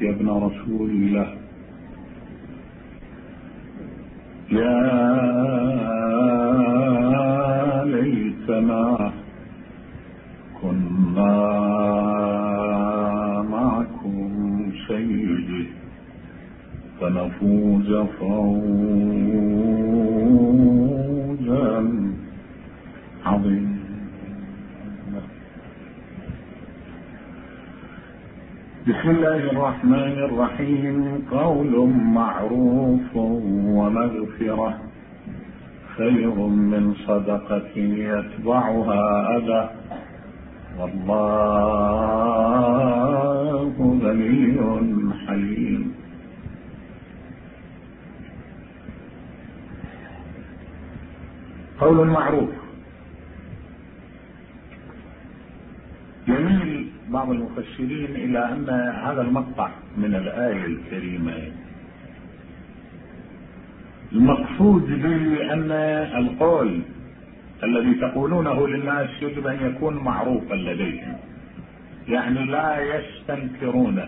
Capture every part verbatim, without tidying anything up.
يا ابن رسول الله، يا ليتنا كنا معكم سيدي فنفوز فوزا عظيما. بسم الله الرحمن الرحيم. قول معروف ومغفرة خير من صدقة يتبعها أذى، والله غني حليم. قول معروف. يميل بعض المفسرين إلى أن هذا المقطع من الآية الكريمة المقصود به أن القول الذي تقولونه للناس يجب أن يكون معروفا لديهم، يعني لا يستنكرونه.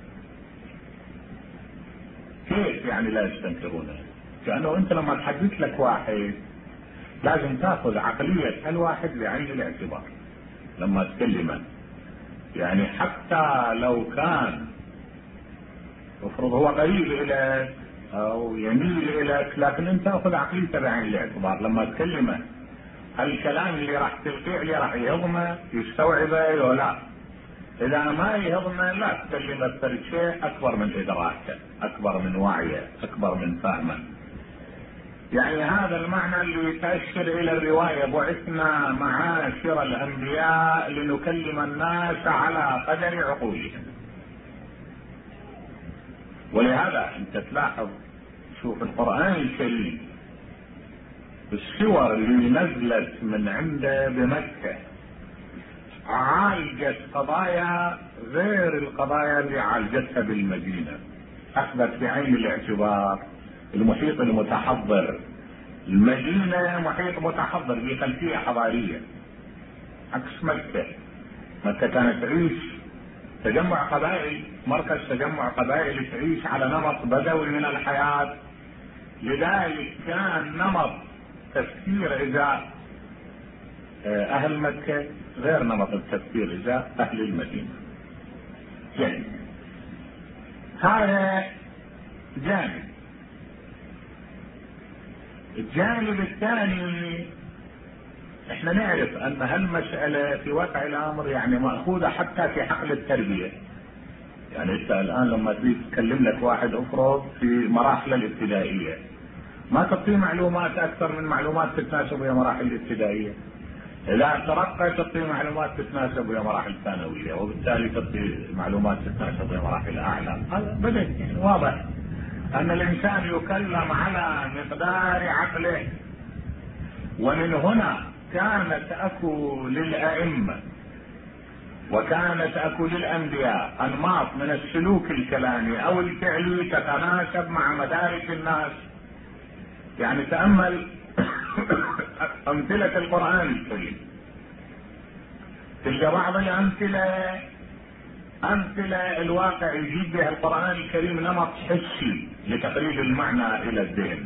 كيف يعني لا يستنكرونه؟ كأنه أنت لما تحدث لك واحد لازم تأخذ عقلية الواحد بعين الاعتبار لما تكلمه، يعني حتى لو كان افرض هو قريب اليك او يميل اليك، لكن انت تاخذ عقليته بعين الاعتبار لما تكلمه. الكلام اللي راح تلقيه اللي راح يهضمه يستوعبه ولا لا؟ اذا ما يهضمه لا تكلمه بفرق شيء اكبر من ادراكه، اكبر من وعيه، اكبر من فهمه. يعني هذا المعنى اللي تأشر الى الرواية: بعثنا معاشر الانبياء لنكلم الناس على قدر عقولهم. ولهذا انت تلاحظ، شوف القرآن الكريم السور اللي نزلت من عنده بمكة عالجت قضايا غير القضايا اللي عالجتها بالمدينة، اخذت بعين الاعتبار المحيط المتحضر. المدينة محيط متحضر بخلفية حضارية عكس مكة. مكة كانت تعيش تجمع قبائل، مركز تجمع قبائل تعيش على نمط بدوي من الحياة، لذلك كان نمط تفكير إزاء أهل مكة غير نمط التفكير إزاء أهل المدينة. يعني هذا جانب. الجانب الثاني، احنا نعرف ان هالمسألة في واقع الامر يعني مأخوذة حتى في حقل التربية. يعني انت الان لما تريد تكلم لك واحد افرض في مراحل الابتدائية، ما تعطيه معلومات اكثر من معلومات تتناسب ويا مراحل الابتدائية. اذا ترقى تعطيه معلومات تتناسب ويا مراحل الثانوية، وبالتالي تعطيه معلومات تتناسب ويا مراحل اعلى. هذا بدأ يعني واضح ان الانسان يكلم على مقدار عقله. ومن هنا كانت اكو للائمه وكانت اكو للانبياء انماط من السلوك الكلامي او الفعلي تتناسب مع مدارك الناس. يعني تامل امثله القران الكريم، تلقى بعض الامثله امثله الواقع يجيب بها القران الكريم نمط حسي لتقريب المعنى الى الذهن،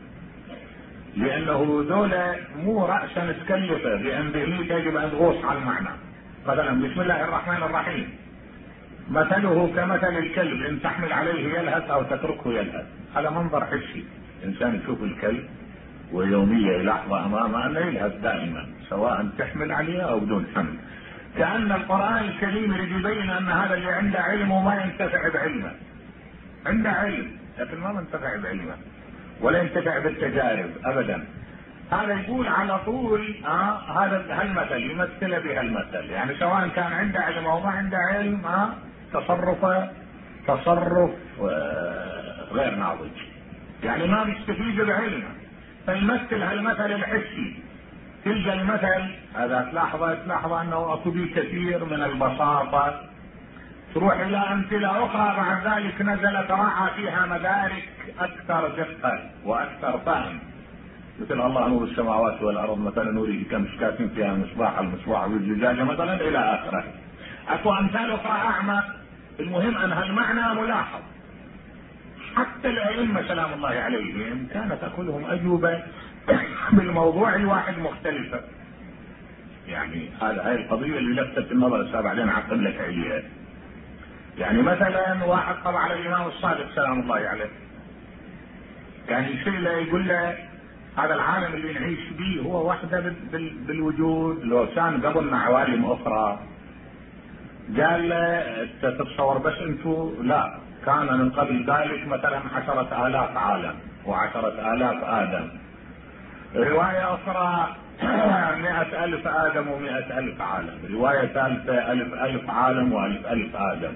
لانه ذولا مو راسا تكلفه بان ذهنيته يجب ان تغوص على المعنى. مثلا بسم الله الرحمن الرحيم مثله كمثل الكلب ان تحمل عليه يلهث او تتركه يلهث. هذا منظر حسي، انسان يشوف الكلب ويوميا يلاحظه امامه انه يلهث دائما سواء تحمل عليه او بدون حمل. كأن القرآن الكريم يريد يبين ان هذا اللي عنده علم وما ينتفع بعلمه. عنده علم لكن ما ينتفع بعلمه ولا ينتفع بالتجارب ابدا. هذا يقول على طول آه هذا هالمثل يمثل بهالمثل، يعني سواء كان عنده علم او ما عنده علم آه تصرفه تصرف آه غير ناضج، يعني ما بيستفيد بعلمه، فيمثل هالمثل الحسي. تلقى المثل هذا تلاحظه تلاحظه انه اكو به كثير من البساطه. تروح الى امثله اخرى بعد ذلك نزل تراعى فيها مدارك اكثر دقه واكثر فهم، مثل الله نور السماوات والارض مثلا نوره كمشكاة فيها مصباح، المصباح والزجاجه مثلا الى اخره. اكو امثال اخرى اعمق المهم ان هالمعنى ملاحظ. حتى الائمه سلام الله عليهم كانت تاخذهم اجوبه بالموضوع الواحد مختلفه. يعني هذا هاي القضيه اللي لفتت النظر بعدين اعقب لك عليها. يعني مثلا واحد طلع على الامام الصادق سلام الله عليه، كان يصير له يقول له هذا العالم اللي نعيش به هو وحده بالوجود، لو كان قبلنا عوالم اخرى. قال له تتصور بس انتم لا، كان من قبل ذلك مثلا عشرة آلاف عالم وعشرة آلاف آدم. رواية أخرى مئة ألف آدم ومئة ألف عالم. رواية ثالثة ألف ألف عالم وألف ألف آدم.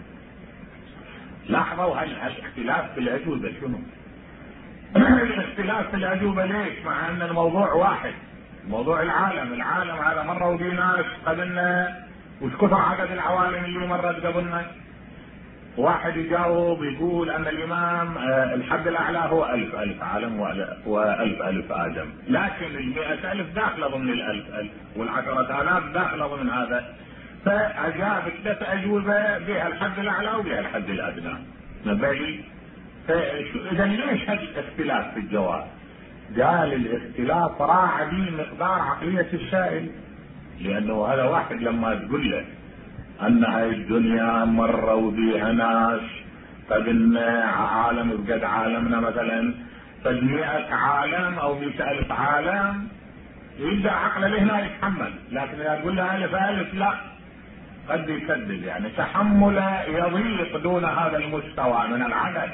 لاحظوا هالاختلاف في الأجوبة شنو؟ الاختلاف في الأجوبة ليش؟ مع أن الموضوع واحد، موضوع العالم. العالم هذا مرة ودي ناس قبلنا، وش كثر عدد العوالم اللي مرت قبلنا. واحد يجاوب يقول ان الامام الحد الاعلى هو الف الف عالم والف الف ادم، لكن المئة الف داخله ضمن الالف الف والعشرة الاف داخله ضمن هذا. فاجاب ثلاث اجوبه بها الحد الاعلى وبها الحد الادنى. نبالي اذا ليش هذا الاختلاف في الجواب؟ قال الاختلاف راعي مقدار عقليه السائل، لانه هذا واحد لما تقول له ان هاي الدنيا مروا بها ناس فقلنا عالم بقد عالمنا مثلا فمئة عالم او مئة الف عالم، يبدا عقله له هنا يتحمل. لكن اذا تقول له الف الف لا، قد يكذب، يعني تحمله يضيق دون هذا المستوى من العدد.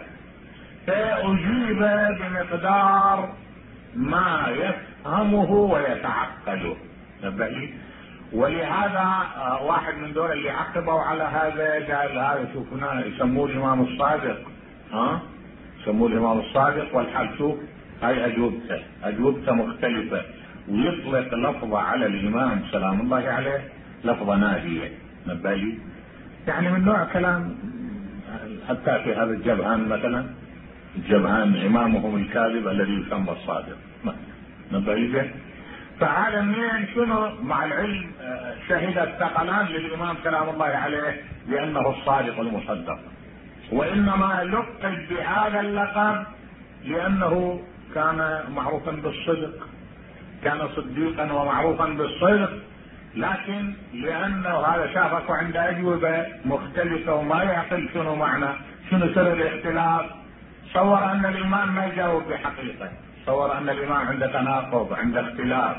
فاجيب بمقدار ما يفهمه ويتعقله. نبهي. ولهذا واحد من دول اللي عقبوا على هذا قال هذا شوفنا يسموه الامام الصادق، ها يسموه الامام الصادق والحال شوف هاي اجوبته اجوبته مختلفه، ويطلق لفظه على الامام سلام الله عليه لفظه ناديه. نبالي يعني من نوع كلام حتى في هذا الجبهان مثلا، الجبهان امامهم الكاذب الذي يسمى الصادق. نبالي فعالمين شنو؟ مع العلم شهد الثقلان للامام سلام الله عليه بانه الصادق المصدق، وانما لقب بهذا اللقب لانه كان معروفا بالصدق، كان صديقا ومعروفا بالصدق. لكن لانه هذا شافك عند اجوبه مختلفه وما يعقل شنو معنى شنو سر الاختلاف، صور ان الامام ما يجاوب بحقيقه، تصور ان الامام عنده تناقض عنده اختلاف.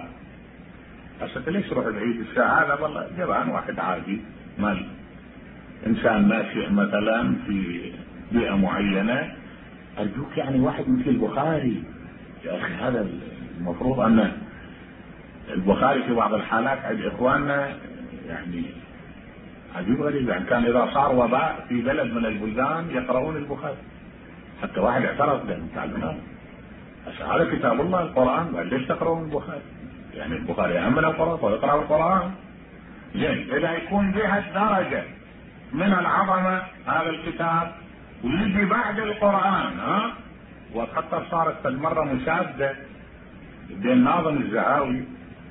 بس ليش روح بعيد الساعه؟ هذا والله جبان واحد عادي مال انسان ناشئ مثلا في بيئه معينه. ارجوك يعني واحد مثل البخاري يا اخي، هذا المفروض ان البخاري في بعض الحالات عند اخواننا يعني عجيب غريب، يعني كان اذا صار وباء في بلد من البلدان يقرؤون البخاري. حتى واحد اعترف به تعلمنا هذا كتاب الله القرآن، قال ليش تقرؤون البخاري؟ يعني البخاري أهم من القرآن ويقرأ القرآن. زين إذا يكون بها الدرجة من العظمة هذا الكتاب ويجي بعد القرآن، ها وخطر صارت المرة مشادة بين ناظم الزهاوي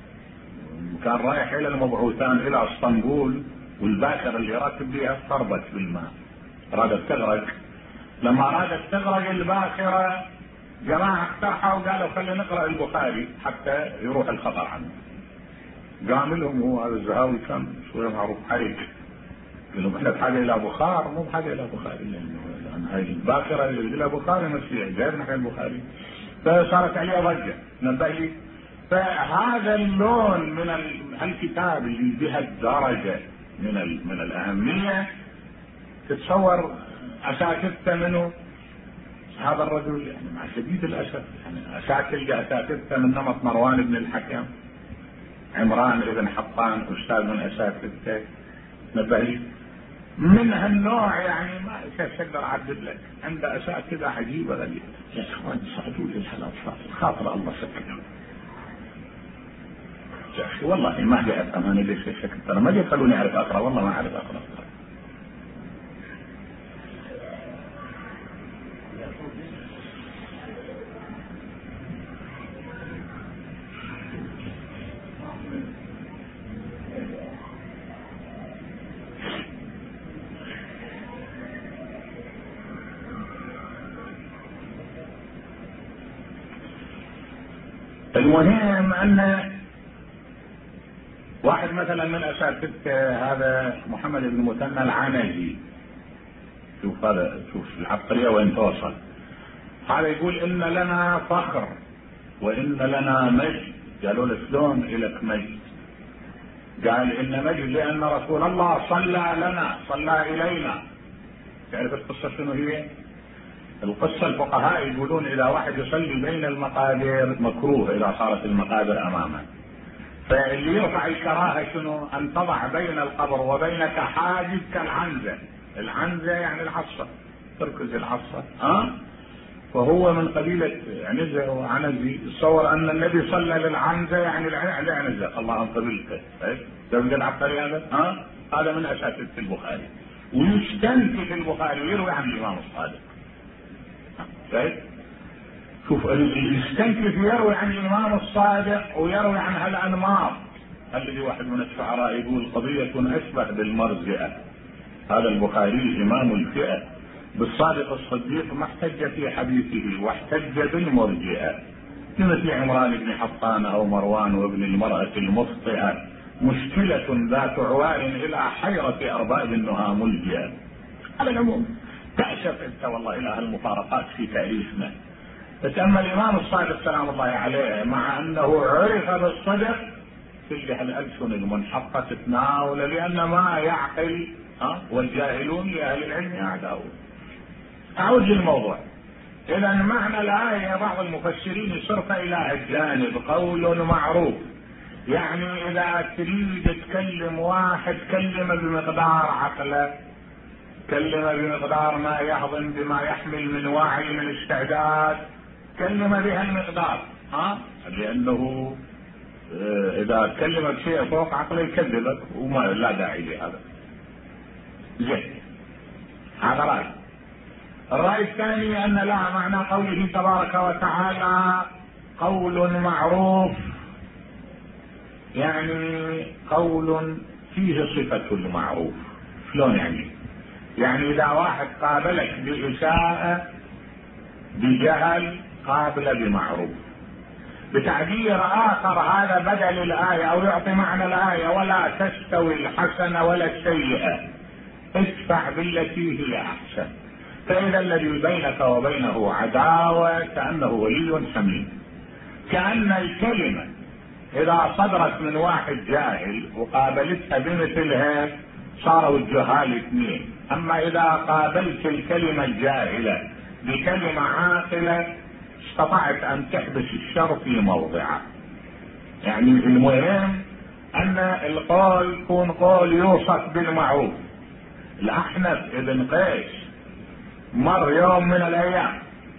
كان رايح إلى المبعوثان إلى اسطنبول، والباخرة اللي راكب بها اضطربت بالماء رادت تغرق. لما رادت تغرق الباخرة جماعة اقترحوا وقالوا خلينا نقرأ البخاري حتى يروح الخطر عنه. قام لهم هو هذا الزهاوي كان شوية معروف حريق، قالوا احنا بحاجة إلى بخار مو بحاجة إلى بخاري، لأن هاي الباخرة اللي إلى بخاري مسيح غير نحن البخاري. فصارت عليها ضجة. نبهي. فهذا اللون من الكتاب اللي بها الدرجة من من الأهمية، تتصور أساتذته منه هذا الرجل يعني مع شديد الاسف يعني اساتذه اساتذته من نمط مروان بن الحكم، عمران بن حطان استاذ من اساتذته. نبهي من هالنوع يعني ما اقدر اعدد لك، عنده اساتذه عجيبه غريبه. يا اخوان صعدوا لي الحلال خاطر الله سكتهم يا اخي والله ما ادري افهم انا ليش الشكل، ترى ما يخلوني اعرف اقرا، والله ما اعرف اقرا. المهم ان واحد مثلا من اساتذه هذا محمد بن مثنى العنزي، شوف هذا، شوف العبقريه وين توصل. هذا يقول ان لنا فخر وان لنا مجد. قالوا له شلون الك مجد؟ قال ان مجد لان رسول الله صلى لنا، صلى الينا. تعرف القصه شنو هي؟ القصه الفقهاء يقولون اذا واحد يصلي بين المقابر مكروه اذا صارت المقابر امامه، فاللي يرفع الكراهه شنو؟ ان تضع بين القبر وبينك حاجز كالعنزه. العنزه يعني العصا، تركز العصا. ها؟ وهو من قبيله عنزه وعنزي، يتصور ان النبي صلى للعنزه يعني العنزه، الله قبيلته. شفت العبقري هذا؟ ها؟ هذا من اساتذه البخاري، ويستنتج في البخاري ويروي عن الامام الصادق. شايف؟ شوف يستنتج يروي عن الامام الصادق ويروي عن هالانماط. الذي واحد من الشعراء يقول قضيه اشبه بالمرجئه. هذا البخاري امام الفئه، بالصادق الصديق ما احتج في حديثه واحتج بالمرجئه، مثل عمران بن حطان او مروان وابن المراه المخطئه، مشكله ذات عوار الى حيره ارباب النهى ملجئه. على العموم تأسف انت والله الى هالمفارقات في تاريخنا. فتأمل الامام الصادق سلام الله عليه مع انه عرف بالصدق كل هالالسن المنحقه تتناول، لان ما يعقل ها والجاهلون لاهل العلم اعداؤه. اعود للموضوع. اذا معنى الايه بعض المفسرين يصرف الى الجانب قول معروف، يعني اذا تريد تكلم واحد كلمه بمقدار عقله، كلمه بمقدار ما يهضم بما يحمل من وعي من استعداد، كلمه بهالمقدار. ها؟ لانه اذا كلمك شيء فوق عقله يكذبك وما لا داعي لهذا. زين، هذا راي. الراي الثاني ان لا معنى قوله تبارك وتعالى قول معروف يعني قول فيه صفة المعروف. شلون يعني؟ يعني اذا واحد قابلك بإساءة بجهل قابل بمعروف. بتعبير اخر هذا بدل الايه او يعطي معنى الايه ولا تستوي الحسنه ولا السيئه ادفع بالتي هي احسن. فاذا الذي بينك وبينه عداوه كانه ولي حميم. كان الكلمه اذا صدرت من واحد جاهل وقابلتها بمثلها صاروا الجهال اثنين. اما اذا قابلت الكلمه الجاهله بكلمه عاقله استطعت ان تحبس الشر في موضعه. يعني المهم ان القول يكون قول يوصف بالمعروف. الاحنف ابن قيس مر يوم من الايام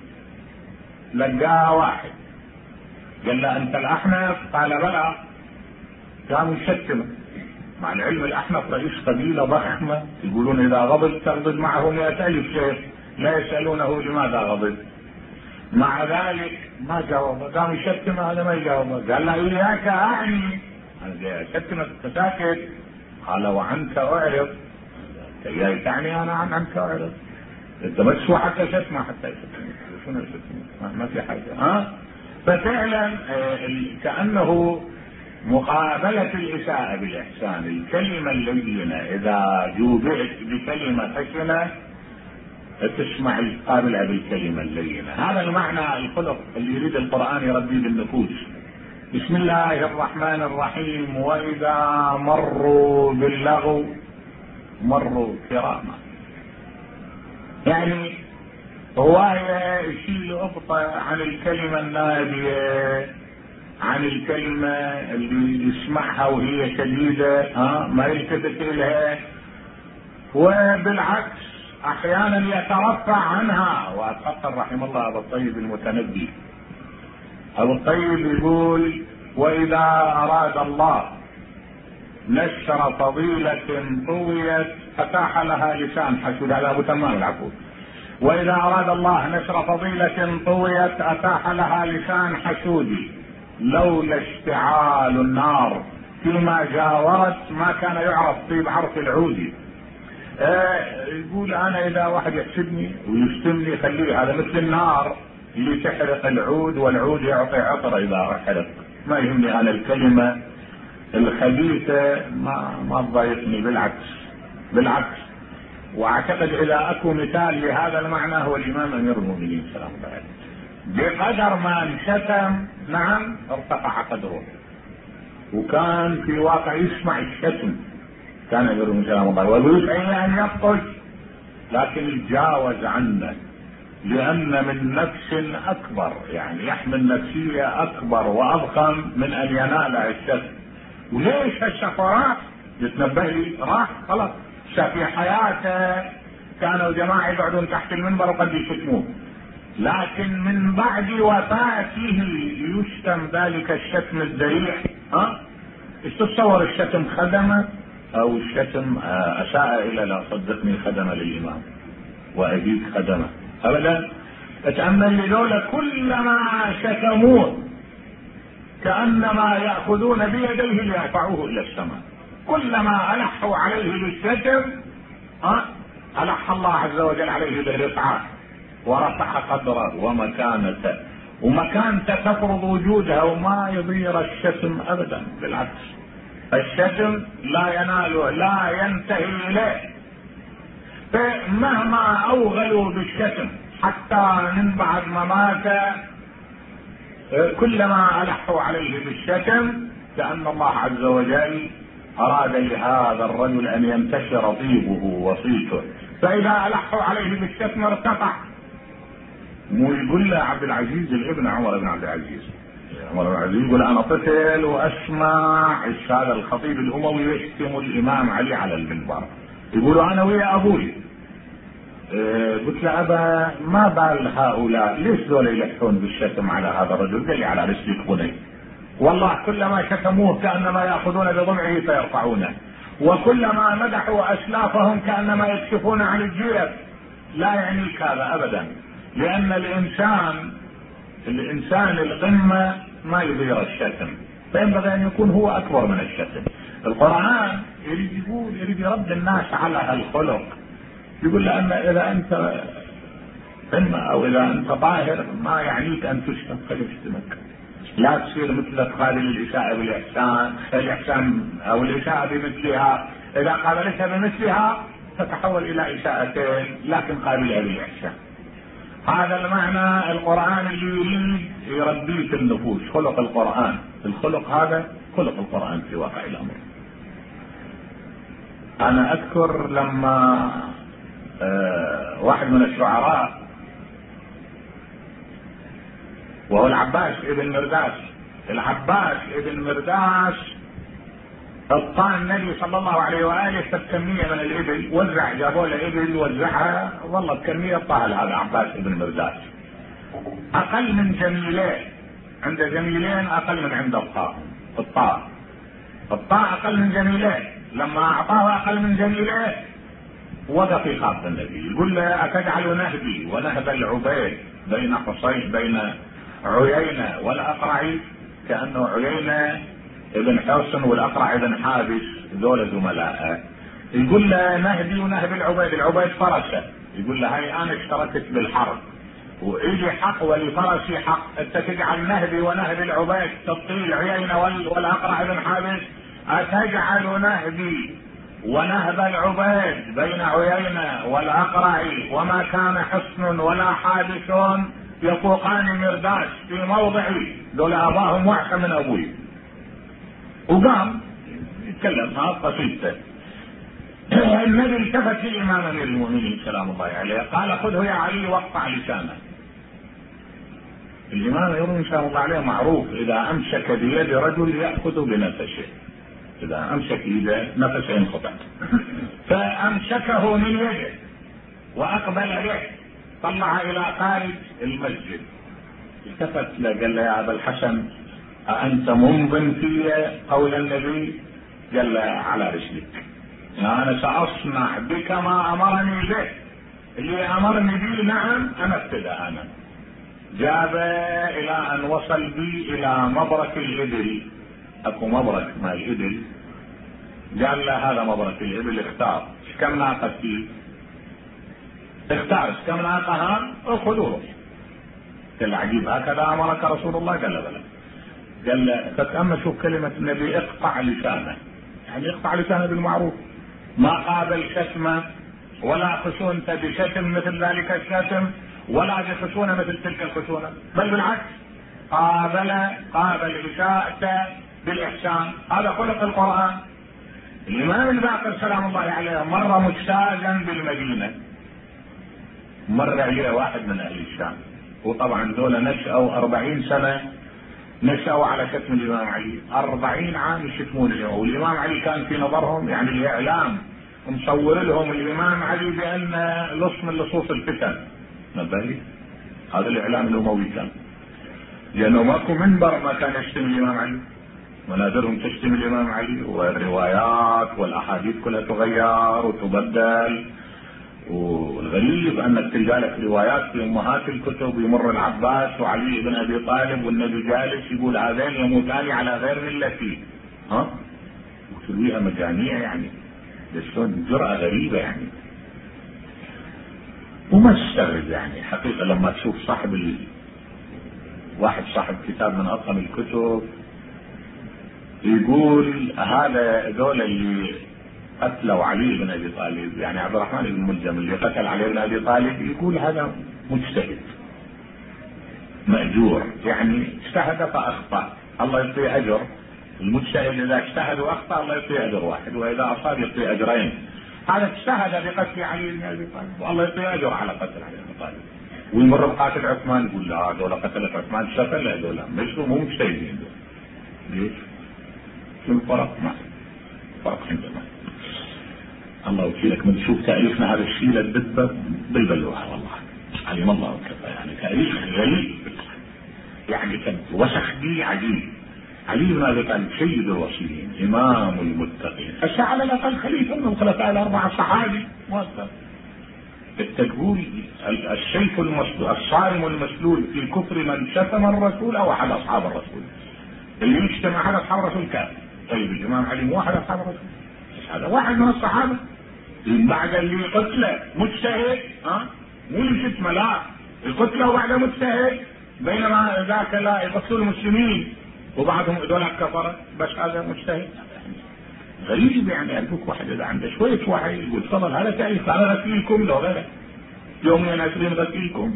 لقاه واحد قال له انت الاحنف؟ قال بلى. كان يشتمه، مع العلم الاحنف رئيس قبيله ضخمه يقولون اذا غضب تغضب معه مئة الف شيخ لا يسالونه لماذا غضب. مع ذلك ما جاوبه، قام يشتمه هذا ما يجاوبه. قال له اياك اعني، انا اشتمك ساكت. قال وعنك اعرض. جاي تعني انا عن عنك اعرض؟ انت بس هو حتى شتمه حتى يشتمك شنو يشتمك؟ ما في حاجه. ها؟ ففعلا كانه مقابله الاساءه بالاحسان. الكلمه اللينه اذا جوبئت بكلمه خشنه تسمع القابلة بالكلمة اللينة. هذا المعنى الخلق اللي يريد القرآن يربيه بالنفوس. بسم الله الرحمن الرحيم وإذا مروا باللغو مروا كراما. يعني هواية يشيل أبطأ عن الكلمة النابية، عن الكلمة اللي يسمعها وهي شديدة ها ما يلتفت إليها، وبالعكس احيانا يترفع عنها. واتذكر رحم الله ابو الطيب المتنبي، ابو الطيب يقول واذا اراد الله نشر فضيلة طويت اتاح لها لسان حسود. هذا ابو تمام العفو. واذا اراد الله نشر فضيلة طويت اتاح لها لسان حسودي لولا اشتعال النار فيما جاورت ما كان يعرف طيب عرف العود. آه يقول انا اذا واحد يحسدني ويشتمني خليه، هذا مثل النار اللي تحرق العود والعود يعطي عطر اذا احرق. ما يهمني انا الكلمة الخبيثة، ما ما تضايقني، بالعكس بالعكس. واعتقد اذا اكو مثال لهذا المعنى هو الامام امير المؤمنين سلام الله عليه. بقدر ما انشتم نعم ارتفع قدره، وكان في واقع يسمع الشتم، كان امير المؤمنين سلام الله عليه ويسعى ان يبطش، لكن تجاوز عنه، لان من نفس اكبر، يعني يحمل نفسية اكبر واضخم من ان يناله الشتم. وليش هالشخص راح يتنبه لي؟ راح خلاص. في حياته كانوا جماعة يقعدون تحت المنبر وقد يشتموه، لكن من بعد وفاته يشتم ذلك الشتم الذريع. ها ايش تتصور؟ الشتم خدمه او الشتم اساء الى؟ لا صدقني خدمه للامام وابيك خدمه ابدا. اتامل لذولا كلما شتموه كانما ياخذون بيديه ليرفعوه الى السماء، كلما الحوا عليه بالشتم ها الح الله عز وجل عليه بالرفعه ورفع قدره ومكانته، ومكانته تفرض وجودها وما يضير الشتم ابدا، بالعكس الشتم لا يناله لا ينتهي اليه. فمهما اوغلوا بالشتم حتى من بعد ما مات كلما الحوا عليه بالشتم كأن الله عز وجل اراد لهذا الرجل ان ينتشر طيبه وصيته، فاذا الحوا عليه بالشتم ارتفع. مو يقول له عبد العزيز الابن عمر بن عبد العزيز، عمر بن عبد العزيز يقول انا طفل واسمع هذا الخطيب الاموي يشتم الامام علي على المنبر، يقولوا انا ويا ابوي. أه قلت له ابا ما بال هؤلاء ليش ذولا يلحون بالشتم على هذا الرجل؟ قال لي على رسلك بني، والله كلما شتموه كانما ياخذون بضمعه فيرفعونه، وكلما مدحوا اسلافهم كانما يكشفون عن الجيب. لا يعنيك هذا ابدا، لان الانسان الانسان القمة ما يضير الشتم، فينبغي ان يكون هو اكبر من الشتم. القرآن يريد يقول يريد يرد الناس على الخلق، يقول لان اذا انت قمة او اذا انت طاهر ما يعنيك ان تشتم فيشتمك، لا تصير مثل قابل الاساءة بالاحسان الاحسان او الاساءة بمثلها، اذا قابلتها بمثلها تتحول الى اساءتين لكن قابلها بالاحسان. هذا المعنى القرآن اللي يريد يربيه في النفوس، خلق القرآن، الخلق هذا خلق القرآن في واقع الأمر. أنا أذكر لما آه واحد من الشعراء وهو العباس ابن مرداس، العباس ابن مرداس اعطى النبي صلى الله عليه واله كمية من الابل، وزع، جابوا له ابل وزعها، والله بكمية طال هذا عباس ابن مرداس، اقل من جميلين، عند جميلين اقل من عند الطاء، الطاء الطاء اقل من جميلين، لما اعطاه اقل من جميلين وقف يخاف النبي، يقول له اتجعل نهبي ونهب العبيد بين حصين بين عيينة والاقرع، كانه عيينة ابن حصن والاقرع ابن حابس ذول زملاء، يقول له نهبي ونهب العبيد، العبيد فرسه، يقول له هاي انا اشتركت بالحرب وايدي حق ولفرسي حق، انت تجعل نهبي ونهب العبيد تطيل عيينة والاقرع ابن حابس، اتجعل نهبي ونهب العبيد بين عيينة والاقرع وما كان حصن ولا حابس يفوقان مرداس في موضعي، دول اباهم واحد من ابوي. وقام يتكلم ها قصيدته. النبي التفت للامام امير المؤمنين سلام الله عليه قال خذه يا علي واقطع لسانه. الامام امير ان شاء الله عليه معروف اذا امسك بيد رجل ياخذ بنفسه، اذا امسك يده نفسه ينقطع، فامسكه من يده واقبل به، طلع الى خارج المسجد، التفت له قال له يا ابا الحسن أأنت منظم في قول النبي؟ قال له على رسلك، أنا سأصنع بك ما أمرني به، اللي أمرني به نعم أنفذ أنا. جاب إلى أن وصل بي إلى مبرك الإبل، أكو مبرك مع الإبل، قال له هذا مبرك الإبل، اختار كم ناقة فيه، اختار كم ناقة، أخذوه قال له عجيب هكذا امرك رسول الله؟ قال له بلى. قال له فتأمل شوف كلمة النبي اقطع لسانه، يعني اقطع لسانه بالمعروف، ما قابل شتمه ولا خشونة بشتم مثل ذلك الشتم ولا بخشونة مثل تلك الخشونة، بل بالعكس قابل قابل إساءته بالإحسان. هذا خلق القرآن. الإمام الباقر سلام الله عليه مرة مجتازا بالمدينة، مر عليه واحد من أهل الشام، وطبعا دول نشأوا أربعين سنة نشأوا على شتم الإمام علي، أربعين عام يشتمون الإمام، والإمام علي كان في نظرهم يعني الإعلام مصور لهم الإمام علي بأن لص من لصوص الفتن. نبالي هذا الإعلام الأموي كان، لأنه ماكو منبر ما كان يشتم الإمام علي، منابرهم تشتم الإمام علي، والروايات والأحاديث كلها تغير وتبدل. والغريب انك تلقى لك روايات في امهات الكتب يمر العباس وعلي بن ابي طالب والنبي جالس يقول هذين يموتان على غير ملتي، ها وترويها مجانيع، يعني شلون جرأة غريبة يعني. وما تستغرب يعني حقيقة لما تشوف صاحب ال... واحد صاحب كتاب من اطقم الكتب يقول هذا دول اللي قتلوا علي بن ابي طالب، يعني عبد الرحمن بن ملجم اللي قتل علي بن ابي طالب، يقول هذا مجتهد مأجور، يعني اجتهد فاخطأ الله يعطيه اجر. المجتهد اذا اجتهد واخطأ الله يعطيه اجر واحد، واذا اصاب يعطيه اجرين. هذا اجتهد بقتل علي بن ابي طالب والله يعطيه اجر على قتل علي بن طالب. ويمر بقاتل عثمان يقول لا هذول قتلت عثمان شفل، هذول مش مو مجتهدين. ليش؟ شو الفرق؟ ما فرق عندنا. الله وكيلك من تشوف تاريخنا هذا الشيء للدبه بالبلوها والله علم الله وكفى، يعني تاريخ غريب يعني كان وسخ دي عجيب. علي بن ابي طالب سيد الوصيين امام المتقين، هسه على الاقل خليفه من الخلفاء الاربعه صحابي موثق. التقول السيف المسلول الصارم المسلول في كفر من شتم الرسول او احد اصحاب الرسول. اللي يشتم احد اصحاب الرسول كافر. طيب الامام علي مو احد اصحاب الرسول، هذا واحد من الصحابه بعد اللي قتله مجتهد، ها مو اللي شتمه لا القتله وبعده مجتهد، بينما ذاك لا يقتلوا المسلمين وبعضهم هذول كفره بس هذا مجتهد. غريب يعني. ارجوك واحد اذا عنده شويه وعي يقول تفضل هذا تاريخ انا غسيلكم لو غيره يومين عشرين غسيلكم.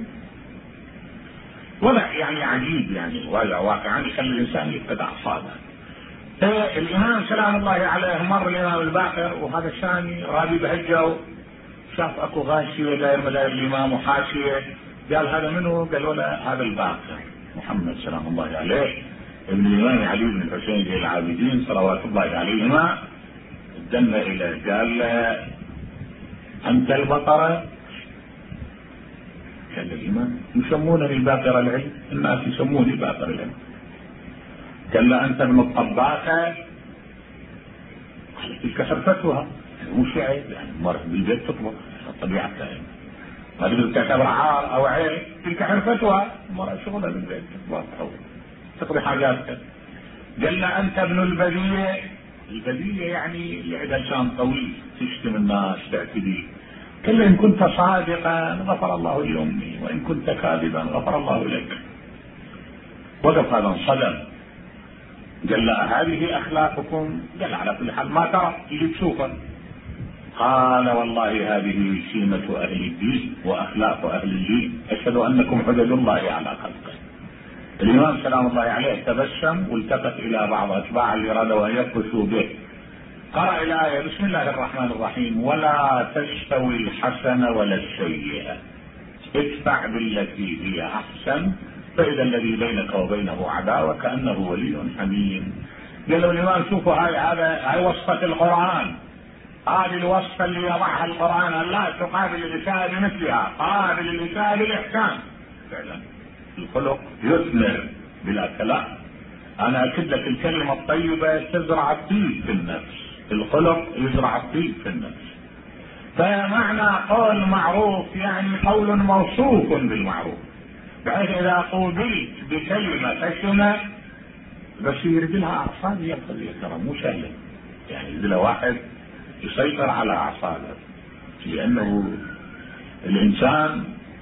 وضع يعني عجيب يعني، وضع واقعا يخلي الانسان يفقد اعصابه. الامام سلام الله عليه مر الامام الباقر وهذا الثاني رابي بهجه، شاف اكو غاشيه داير مداير الامام وحاشيه، قال هذا منه؟ قالوا له هذا الباقر محمد سلام الله عليه ابن الامام علي بن الحسين زين العابدين صلوات الله عليهما. دن الى قال له انت البقره؟ قال الامام يسمونني باقر العلم، الناس يسموني باقر العلم. قال له انت ابن الطباخه؟ قال تلك حرفتها، مش عيب يعني المرأة بالبيت تطبخ طبيعتها، يعني ما تقدر تعتبر عار او عيب، تلك حرفتها، المرأة شغلها بالبيت تطبخ او تقضي حاجاتها. قال له انت ابن البذيء؟ البذيء يعني اللي عندها لسان طويل تشتم الناس تعتدي. قال له ان كنت صادقا غفر الله لامي وان كنت كاذبا غفر الله لك. وقف هذا انصدم، قال له هذه اخلاقكم؟ قال على كل حال ما ترى اللي تشوفه. قال والله هذه سمة اهل الدين واخلاق اهل الدين، اشهد انكم حجج الله على خلقه. الامام سلام الله عليه تبسم والتفت الى بعض اتباع اللي ارادوا ان يبطشوا به، قرأ الايه بسم الله الرحمن الرحيم ولا تستوي الحسنه ولا السيئه ادفع بالتي هي احسن فإذا الذي بينك وبينه عداوة كأنه ولي حميم. قال له الإمام شوفوا هاي هذا هاي وصفة القرآن، هذه الوصفة اللي يضعها القرآن، لا تقابل الإساءة بمثلها، قابل الإساءة بالإحسان. فعلا الخلق يثمر بلا كلام. أنا أكد لك الكلمة الطيبة تزرع الطيب في النفس، الخلق يزرع الطيب في النفس. فمعنى قول معروف يعني قول موصوف بالمعروف، بحيث اذا قوبلت بكلمة خشنة بس يرد لها اعصاب هي القضية، ترى مو سهلة يعني يرد لها واحد يسيطر على اعصابه، لانه الانسان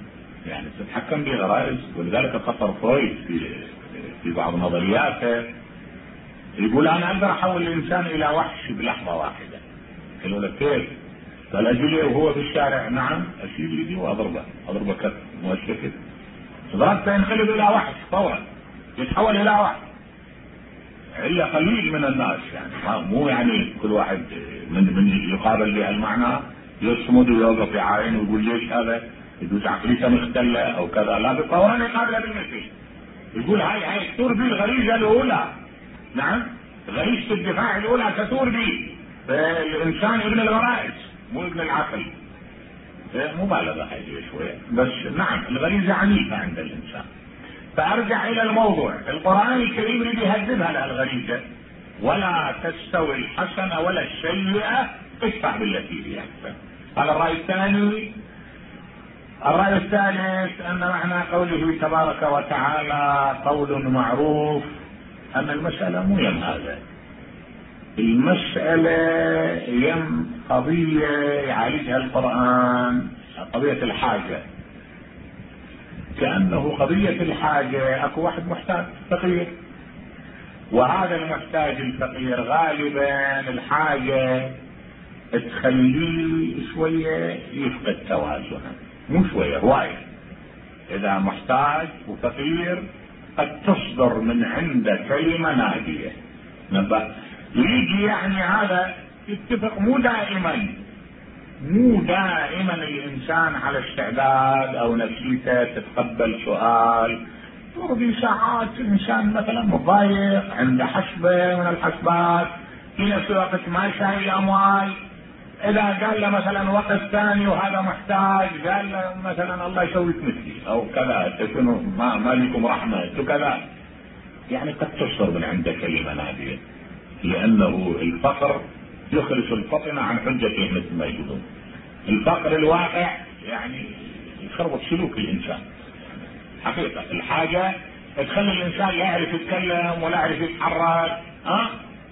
يعني تتحكم بغرائز. ولذلك خطر فرويد في في بعض نظرياته يقول انا اقدر احول الانسان الى وحش بلحظه واحده. قالوا له كيف؟ قال اجي وهو في الشارع نعم اشيل يدي واضربه اضربه كف مؤشر ضربته ينقلب الى وحش فورا يتحول الى وحش. الا قليل من الناس يعني مو يعني كل واحد من من يقابل بهالمعنى يصمد ويوقف يعاين ويقول ليش هذا يدوس عقليته مختله او كذا، لا بالفورا يقابله بالمثل. يقول هاي هاي تثور به الغريزه الاولى. نعم غريزه الدفاع الاولى تثور به. فالانسان ابن الغرائز مو ابن العقل. مبالغه هذه شويه بس نعم الغريزه عنيفه عند الانسان. فارجع الى الموضوع. القرآن الكريم اللي بيهذبها للغريزة ولا تستوي الحسنة ولا السيئة ادفع بالتي هي احسن. هذا الرأي الثاني. الرأي الثالث ان معنى قوله تبارك وتعالى قول معروف ان المسألة مو يم هذا. المسألة يم قضية يعالجها القرآن قضية الحاجة. كأنه قضية الحاجة اكو واحد محتاج فقير وهذا المحتاج الفقير غالبا الحاجة تخليه شوية يفقد توازنه مو شوية هواية. اذا محتاج وفقير قد تصدر من عنده كلمة نادية نبأ يجي يعني هذا يتفق. مو دائما مو دائما الانسان على استعداد او نفسيته تتقبل سؤال. في ساعات الانسان مثلا مضايق عنده حسبة من الحسبات في نفس الوقت ما شايل اموال. اذا قال له مثلا وقت ثاني وهذا محتاج قال له مثلا الله يسويك مثلي او كذا تكونوا ما, ما لكم رحمة كذا يعني قد تصدر من عنده كلمة نادية. لانه الفقر يخرج الفطنة عن حجته مثل ما يقولون. الفقر الواقع يعني يخربط سلوك الانسان حقيقة. الحاجة تخلي الانسان لا يعرف يتكلم ولا يعرف يتحرك. ها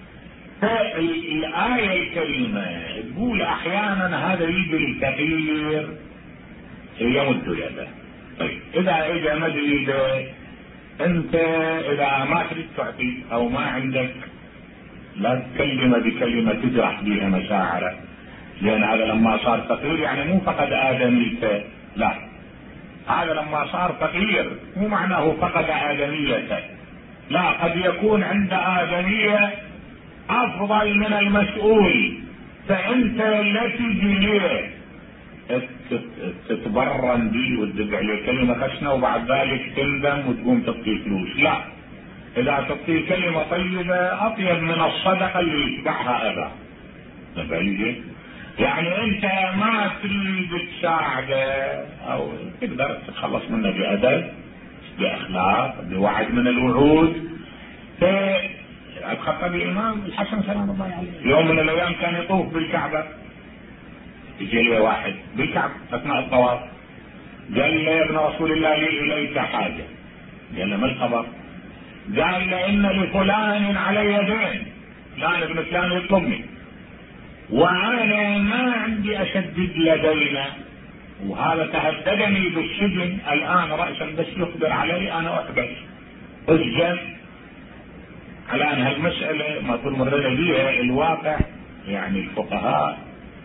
فالآية الكريمة تقول احيانا هذا يجي الفقير يمد يده. طيب اذا اجى مد يده انت اذا ما تريد تعطي او ما عندك لا تكلمه بكلمة تجرح بها مشاعره. لان هذا لما صار فقير يعني مو فقد آدميته لا. هذا لما صار فقير مو معناه فقد آدميته لا. قد يكون عند آدمية افضل من المسؤول فانت لا تجي ليه تتبرم به وتدق عليه كلمة خشنة وبعد ذلك تندم وتقوم تعطيه فلوس. لا. اذا تعطيه كلمة طيبة اطيب من الصدقة اللي يتبعها اذى. نبالي يعني انت ما تريد تساعده او تقدر تتخلص منه بادب باخلاق بوعد من الوعود. فالخطيب الامام الحسن سلام الله عليه يوم من الايام كان يطوف بالكعبة. يجي له واحد بالكعبة اثناء الطواف قال له يا ابن رسول الله لي اليك حاجة. قال له ما الخبر؟ قال له ان لفلان علي دين فلان ابن فلان يطلبني وانا ما عندي اسدد لدينا وهذا تهددني بالسجن الان رأسا بس يقدر علي انا احبس اسجن. على ان هالمسألة ما طول مرنا بيها الواقع يعني الفقهاء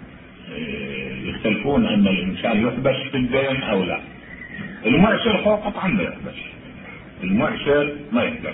يختلفون ان الانسان يحبس في الدين او لا. المعسر فوق قطعا ما يحبس. المعسر ما يحبس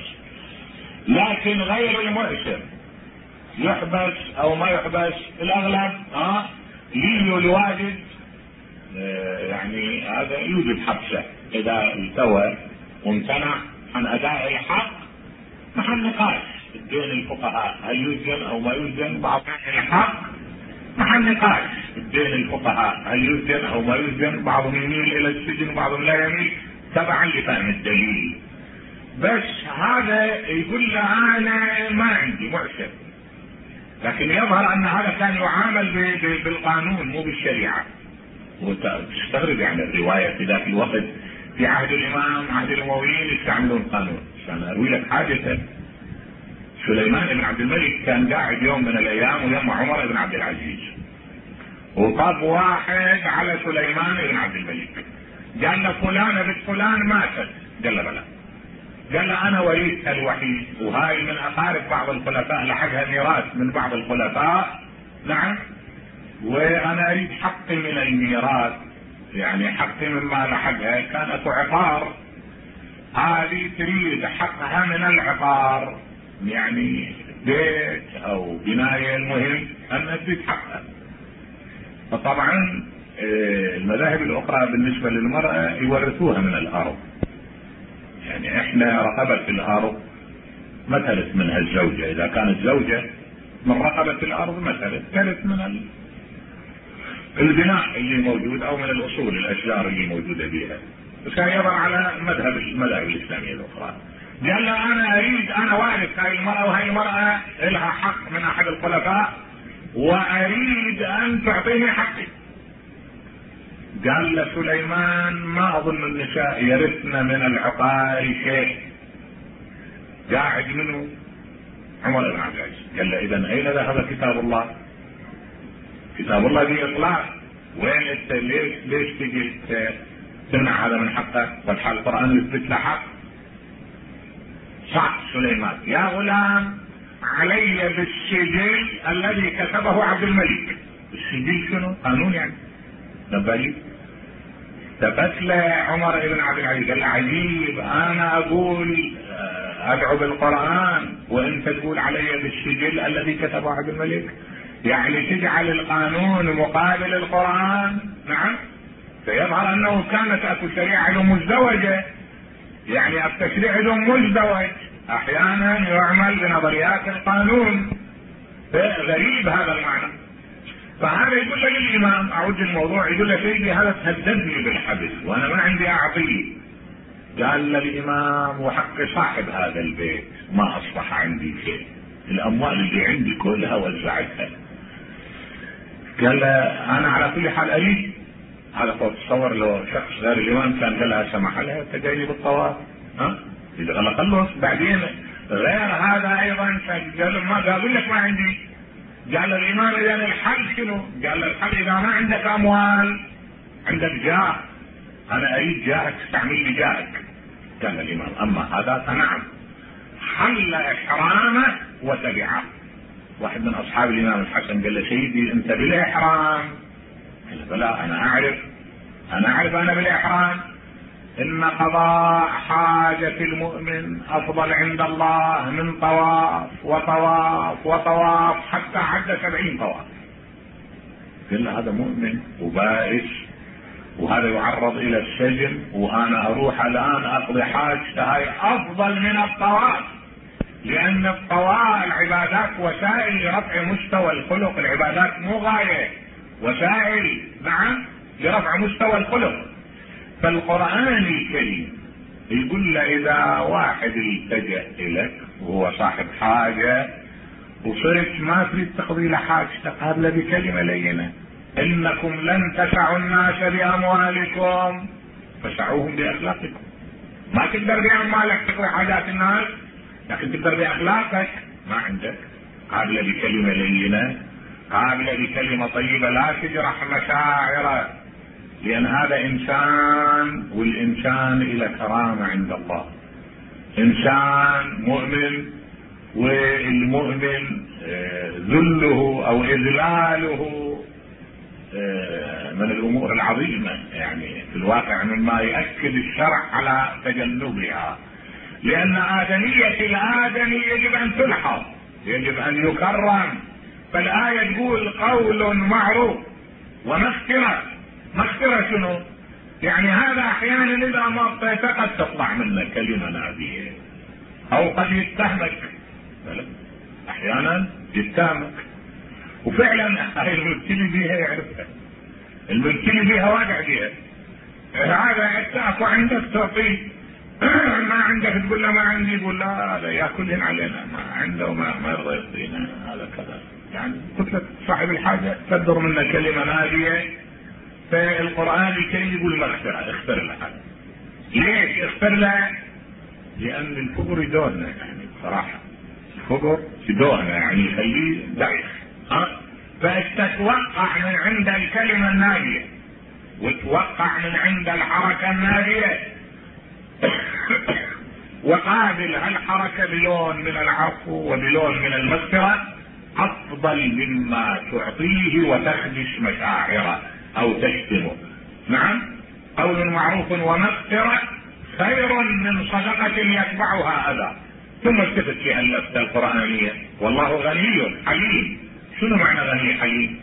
لكن غير المعسر يحبس او ما يحبس الاغلب اه ليه الواجد آه يعني هذا يوجب حبسه اذا التوى وامتنع عن اداء الحق. محل نقاش بين الفقهاء هل يسجن او ما يسجن. بعض الحق محل نقاش بين الفقهاء هل يسجن او ما يسجن. بعضهم يميل الى السجن وبعضهم لا يميل تبعا لفهم الدليل. بس هذا يقول له انا ما عندي معسر لكن يظهر ان هذا كان يعامل بالقانون مو بالشريعة. وتستغرب يعني الرواية في ذاك الوقت في عهد الامام عهد الامويين يستعملون قانون. عشان اروي لك حاجة سليمان بن عبد الملك كان قاعد يوم من الايام ويوم عمر بن عبد العزيز وطاب واحد على سليمان بن عبد الملك قال له فلانة بنت فلان ماتت، قال له بلى. قال له انا وريثها الوحيد، وهاي من اقارب بعض الخلفاء، لحقها ميراث من بعض الخلفاء، نعم، وانا اريد حقي من الميراث، يعني حقي مما لحقها. كانت عقار، هذه تريد حقها من العقار، يعني بيت او بناية، المهم انها تريد حقها. فطبعا المذاهب الاخرى بالنسبة للمرأة يورثوها من الارض، يعني احنا رقبة الارض مثلت منها الزوجة، اذا كانت زوجة من رقبة الارض مثلت ترث من البناء اللي موجود او من الاصول الاشجار اللي موجودة بها. بس كان يضع على مذهب المذاهب الاسلامية الاخرى. قال له انا اريد، انا وارث هاي المرأة، وهاي المرأة لها حق من احد الخلفاء، واريد ان تعطيني حقي. قال له سليمان ما اظن النساء يرثن من العقار شيء. قاعد منه عمر بن عبد العزيز. قال له اذا اين ذهب كتاب الله؟ كتاب الله باطلاق، وين انت ليش ليش تجي تمنع هذا من حقه؟ والحال القران يثبت له حق. صح سليمان، يا غلام علي بالسجل الذي كتبه عبد الملك. السجل شنو؟ قانون يعني. دبلي ثبت له عمر بن عبد العزيز، قال عجيب، انا اقول ادعو بالقرآن وانت تقول علي بالسجل الذي كتبه عبد الملك، يعني تجعل القانون مقابل القرآن. نعم، فيظهر انه كانت اكو شريعة لهم مزدوجة، يعني التشريع لهم مزدوج، احيانا يعمل بنظريات القانون، غريب هذا المعنى. فهذا يقول لك الامام، اعود الموضوع، يقول لك سيدي هذا تهددني بالحبس وانا ما عندي اعطيه. قال للامام وحق صاحب هذا البيت ما اصبح عندي شيء، الاموال اللي عندي كلها وزعتها. قال انا على كل حال اريد هذا. تصور لو شخص غير الامام كان قال لها سمح لها انت جاي بالطواف، ها اذا غلط خلص. بعدين غير هذا ايضا قال ما قال لك ما عندي. قال الامام اذا الحل شنو؟ قال الحل اذا ما عندك اموال عندك جاه، انا اريد جاهك، استعمل لي جاهك. قال الامام اما هذا فنعم. حل احرامه وتبعه. واحد من اصحاب الامام الحسن قال له سيدي انت بالاحرام؟ قال بلى انا اعرف، انا اعرف انا بالاحرام ان قضاء حاجة المؤمن افضل عند الله من طواف وطواف وطواف حتى عد سبعين طواف. قال له هذا مؤمن وبائس، وهذا يعرض الى السجن، وانا اروح الان اقضي حاجته هاي افضل من الطواف، لان الطواف العبادات وسائل لرفع مستوى الخلق، العبادات مو غاية، وسائل نعم لرفع مستوى الخلق. فالقرآن الكريم يقول له اذا واحد التجأ اليك وهو صاحب حاجة وصرت ما تريد تقضي له حاجته، قابله بكلمة لينة، انكم لن تسعوا الناس باموالكم فسعوهم باخلاقكم. ما تقدر باموالك تقضي حاجات الناس، لكن تقدر باخلاقك. ما عندك، قابله بكلمة لينة، قابله بكلمة طيبة، لا تجرح مشاعره، لان هذا انسان، والانسان الى كرامة عند الله. انسان مؤمن، والمؤمن ذله او اذلاله من الامور العظيمة، يعني في الواقع مما يؤكد الشرع على تجنبها، لان ادمية الادمي يجب ان تلحظ، يجب ان يكرم. فالاية تقول قول معروف ومغفرة. مغفرة شنو؟ يعني هذا احيانا اذا ما اعطيت قد تطلع منك كلمة نابية، او قد يتهمك، احيانا يتهمك، وفعلا هاي المبتلي بيها يعرفها، المبتلي بيها واقع بيها. هذا اتاكو عندك تعطيه، ما عندك تقول له ما عندي، يقول لا هذا ياكلهن علينا، ما عنده وما ما يرضى يعطينا، هذا كذا. يعني قلت لك صاحب الحاجة تصدر منه كلمة نابية. فالقرآن الكريم يقول مغفرة، اغفر له. ليش اغفر له؟ لان الفقر يدورنا، يعني بصراحة الفقر يدورنا، يعني يخليه ضعيف. ها، فتتوقع من عند الكلمة النابية، وتوقع من عند الحركة النادية وقابل هالحركة بلون من العفو وبلون من المغفرة أفضل مما تعطيه وتخدش مشاعره أو تشتمه. نعم، قول معروف ومغفرة خير من صدقة يتبعها أذى. ثم التفت في اللفتة القرآنية: والله غني حليم. شنو معنى غني حليم؟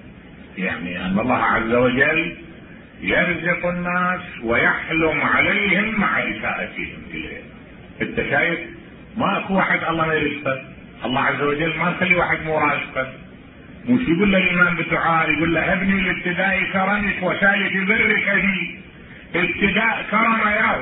يعني أن الله عز وجل يرزق الناس ويحلم عليهم مع إساءتهم إليه. انت شايف ما اكو واحد الله ما يرزقه، الله عز وجل ما يخلي واحد مو رازقه. مش يقول له الإمام بالدعاء، يقول له ابني الابتداء كرمك وسالك برك بي. ابتداء كرم ياه،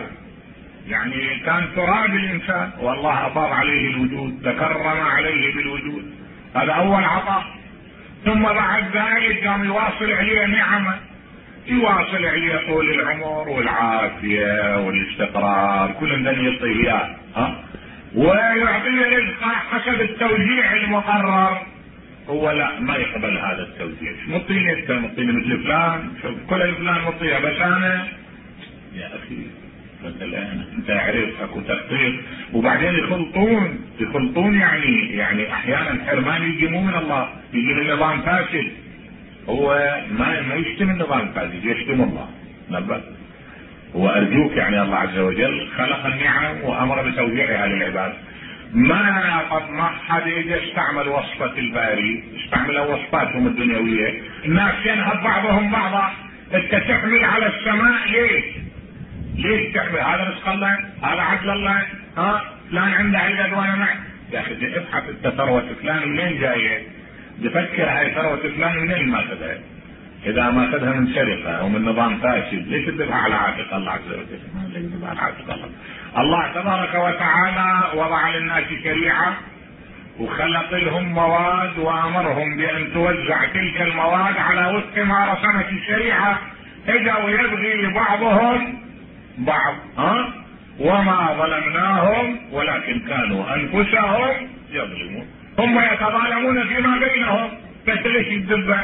يعني كان تراب الإنسان والله أفاض عليه الوجود، تكرم عليه بالوجود، هذا أول عطاء. ثم بعد ذلك قام يواصل عليه نعمه، يواصل عليه طول العمر والعافية والاستقرار، كل من يعطيه اياه، ها، ويعطيه رزقه حسب التوزيع المقرر. هو لا، ما يقبل هذا التوزيع. مطيني انت، مطيني مثل فلان، شوف كل الفلان مطيها، بس انا يا اخي مثلا انت عرفت اكو تخطيط. وبعدين يخلطون يخلطون يعني يعني احيانا حرمان يجي مو من الله، يجي من نظام فاسد. هو ما ما يشتم النظام الفاسد، يشتم الله. نبه وارجوك، يعني الله عز وجل خلق النعم وامر بتوزيعها للعباد. ما قد ما حد يجي استعمل وصفة الباري، استعملوا وصفاتهم الدنيوية. الناس ينهب بعضهم بعضا. انت تحمل على السماء ليش؟ ليش تحمل؟ هذا رزق الله، هذا عدل الله، ها فلان عنده عدد وانا معه. يا اخي ابحث انت ثروة فلان منين جاية؟ بفكر هاي ثروة فلان منين ما اخذها؟ اذا ما اخذها من سرقة او من نظام فاسد، ليش تذبح على عاتق الله عز وجل؟ ما تذبح على عاتق الله. الله تبارك وتعالى وضع للناس شريعة وخلق لهم مواد وامرهم بان توزع تلك المواد على وفق ما رسمت الشريعة. اجوا يبغي بعضهم بعض، ها، وما ظلمناهم ولكن كانوا انفسهم يظلمون. هم يتظالمون فيما بينهم، بس ليش يدب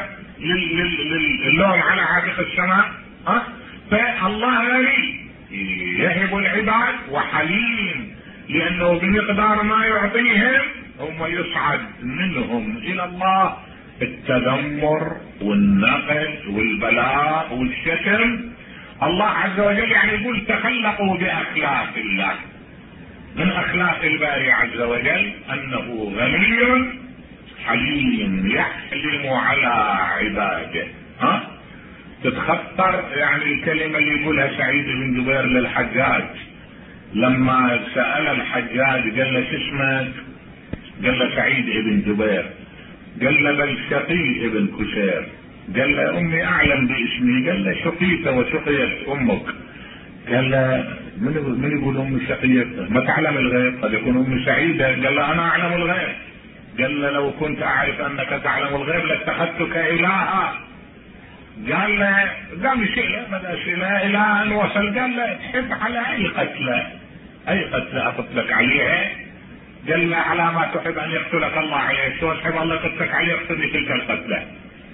اللوم على عاتق السماء؟ ها، فالله غني يهب العباد وحليم، لانه بمقدار ما يعطيهم هم يصعد منهم الى الله التذمر والنقد والبلاء والشتم. الله عز وجل يعني يقول تخلقوا باخلاق الله. من اخلاق الباري عز وجل انه غني حليم يحلم على عباده. ها، تتخطر يعني الكلمة اللي يقولها سعيد بن جبير للحجاج لما سأل الحجاج، قال له شو اسمك؟ قال له سعيد بن جبير. قال له بل شقي ابن كشير. قال له امي اعلم باسمي. قال له شقيت وشقيت امك. قال له من من يقول امي شقيت؟ ما تعلم الغيب، قد يكون امي سعيده. قال له انا اعلم الغيب. قال له لو كنت اعرف انك تعلم الغيب لاتخذتك الها. قال له قام يشيله، بدا يشيله الى ان وصل. قال له تحب على اي قتله؟ اي قتله اقتلك عليها؟ قال له على ما تحب ان يقتلك الله عليه. شو تحب الله يقتلك عليه؟ يقتل تلك القتله.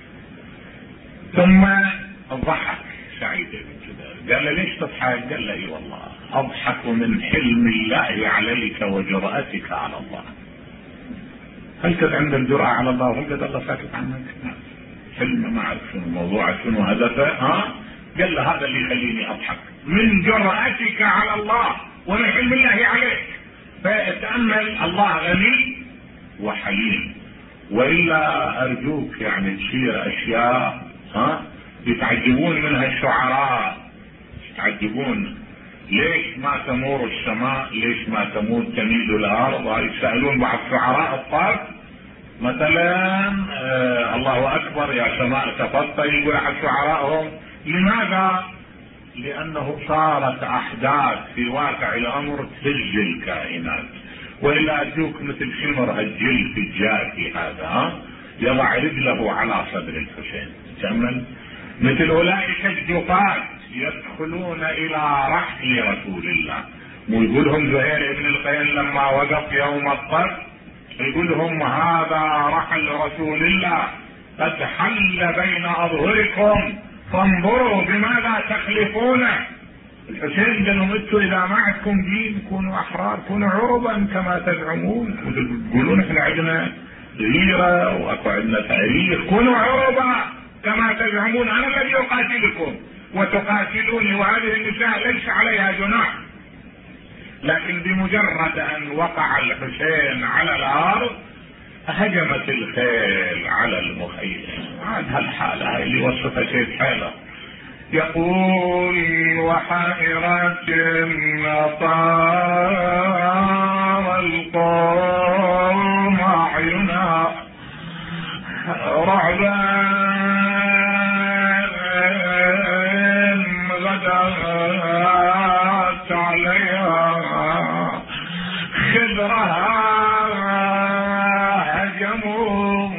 ثم ضحك سعيد بن جبير. قال له ليش تضحك؟ قال له اي والله اضحك من حلم الله عليك وجرأتك على الله. هل كنت عند الجرأة على الله وهل قد الله ساكت عنك؟ حلم ما اعرف شنو موضوعه شنو هدفه. ها، قال له هذا اللي يخليني اضحك من جرأتك على الله ومن حلم الله عليك. فتأمل الله غني وحليم. والا ارجوك يعني تشير اشياء ها يتعجبون منها الشعراء، يتعجبون ليش ما تمور السماء، ليش ما تمور تميد الارض. يسألون بعض شعراء الطرف مثلا آه الله اكبر يا سماء تفضل، يقول احد شعرائهم لماذا؟ لانه صارت احداث في واقع الامر تهز الكائنات. والا ارجوك مثل شمر الجلد الجافي هذا، ها، يضع رجله على صدر الحسين. تأمل مثل اولئك الجفاة يدخلون الى رحل رسول الله. ويقول لهم زهير بن القين لما وقف يوم الطرف يقول لهم هذا رحل رسول الله قد حل بين اظهركم فانظروا بماذا تخلفونه. الحسين قال لهم انتوا اذا ما عندكم دين كونوا احرار، كونوا عربا كما تزعمون، تقولون احنا عندنا غيره واكو عندنا تاريخ، كونوا عربا كما تزعمون، انا الذي اقاتلكم وتقاتلوني، وهذه النساء ليس عليها جناح. لكن بمجرد ان وقع الحسين على الارض هجمت الخيل على المخيم. عاد هالحاله هاي اللي وصفها سيد حيدر، يقول وحائرة طار القوم أعينا رعبا غدت عليها خضرها هجموا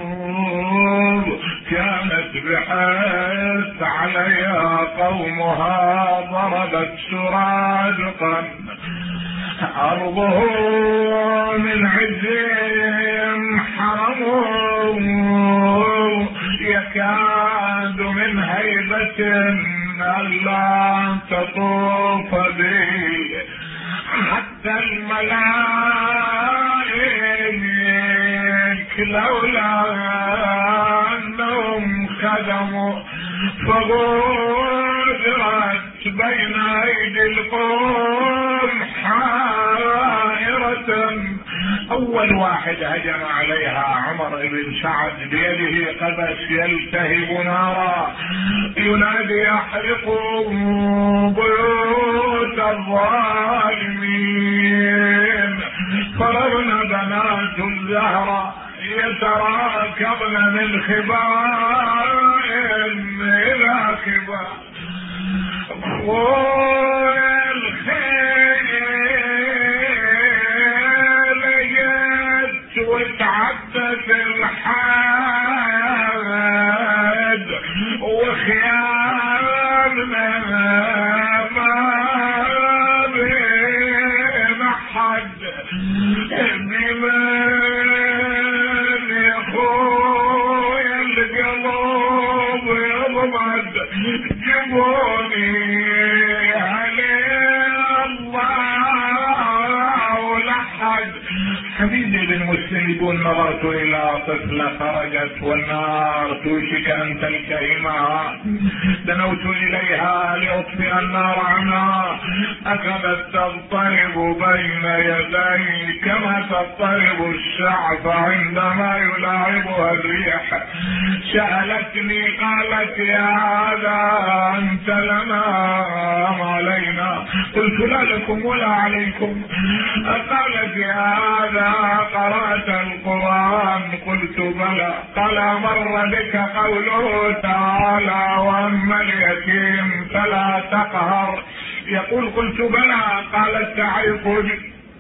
كانت بحث عليها قومها ضربت سرادقا أرضه من عزهم حرموا يكاد من هيبة ألا تطوف به حتى الملائك لولا أنهم خدموا فغدرت بين أيدي القوم حائرة. أول واحد هجم عليها عمر بن سعد بيده قبس يلتهب نارا ينادي احرقوا بيوت الظالمين، فررن بنات الزهراء يتراكبن من خباء إلى خباء وتعدت الحاد وخيارنا ما بين حد بمن يخوي القلوب يضمد جبوني عليه الله ولحد. حبيبي المسلمون نظرت الى طفلة خرجت والنار توشك ان تلتهمها، دنوت اليها لاطفئ النار عنها، اخذت تضطرب بين يدي كما تضطرب الشعف عندما يلاعبها الريح. سألتني قالت يا هذا انت لنا ام علينا؟ قلت لا لكم ولا عليكم. قالت يا هذا قرأت القرآن؟ قلت بلى. قال مر بك قوله تعالى واما اليتيم فلا تقهر؟ يقول قلت بلى. قالت تعرفني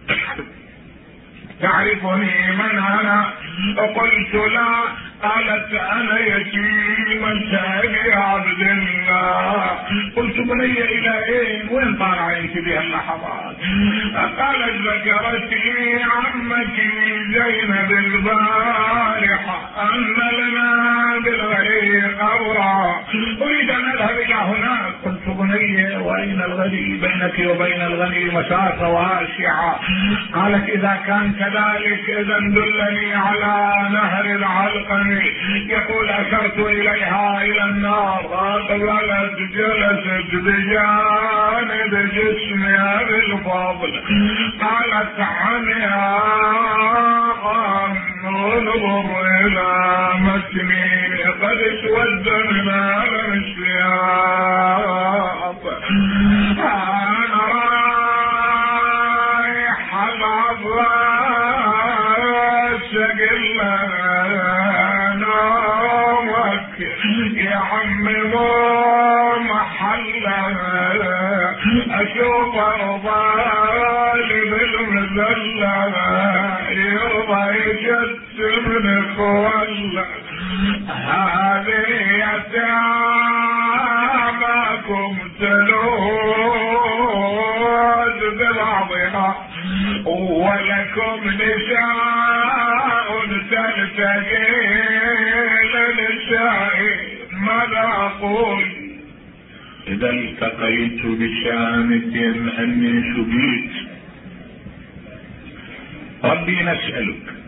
تعرفني من انا؟ قلت لا. قالت انا يتيمة ابي عبد الله. قلت بني الى اين؟ وين طالعه انت بهاللحظات؟ قالت ذكرت لي عمك زينب البارحه ان لنا بالغريق اورا اريد ان اذهب الى هناك. قلت بني واين الغني؟ بينك وبين الغني مسافه واسعه. قالت اذا كان كذلك اذا دلني على نهر العلقم. يقول اشرت اليها الى النار فقالت جلست بجانب جسمها بالفضل. قالت عنها انظر الى متني قد اسود من الم السياط. انا رايح العباس قلنا يا عم مو محلها اشوف ارضالي بالمذلة يرضى يجسمني ولا هذه يتاماكم تلوذ ببعضها ولكم نساء تلتقي للنساء ماذا يقول إذا التقيت بشامة أني شبيت. ربي نسألك